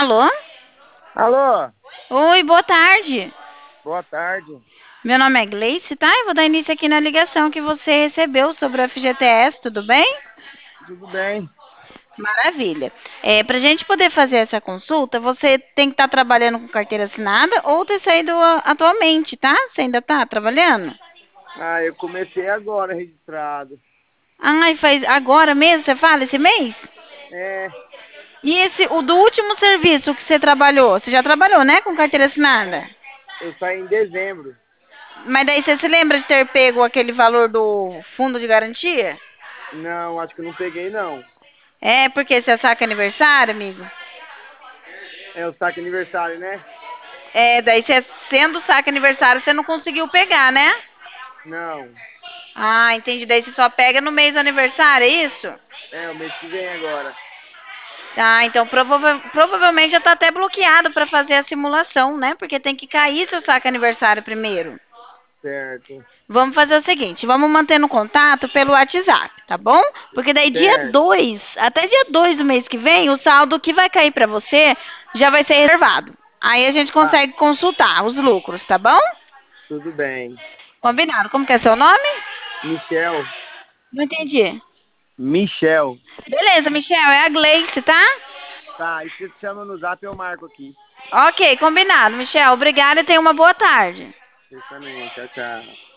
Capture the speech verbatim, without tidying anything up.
Alô? Alô, Oi, boa tarde. boa tarde. Meu nome é Gleice, tá? Eu vou dar início aqui na ligação que você recebeu sobre o F G T S, tudo bem? Tudo bem? Maravilha. É, para a gente poder fazer essa consulta, você tem que estar trabalhando com carteira assinada ou ter saído a- atualmente, tá? Você ainda está trabalhando? Ah, eu comecei agora registrado. Ai, faz agora mesmo, você fala, esse mês? É, E esse, o do último serviço que você trabalhou? Você já trabalhou, né, com carteira assinada? eu saí em dezembro. Mas daí você se lembra de ter pego aquele valor do fundo de garantia? Não, acho que eu não peguei não. É, porque você saca aniversário, amigo? É o saque aniversário, né? É, daí você, sendo saque aniversário, você não conseguiu pegar, né? Não. Ah, entendi. Daí você só pega no mês do aniversário, é isso? É o mês que vem agora. Ah, então prova provavelmente já tá até bloqueado para fazer a simulação, né? Porque tem que cair seu saque aniversário primeiro. Certo. Vamos fazer o seguinte, vamos mantendo contato pelo WhatsApp, tá bom? Porque daí dia Certo. dois, até dia dois do mês que vem, o saldo que vai cair para você já vai ser reservado. Aí a gente Tá, consegue consultar os lucros, tá bom? tudo bem. Combinado. Como que é seu nome? Michel. Não entendi. Michel. Beleza, Michel, é a Gleice, tá? Tá, e se você chama no zap, eu marco aqui. Ok, combinado, Michel. Obrigada e tenha uma boa tarde. Vocês também. Tchau, tchau.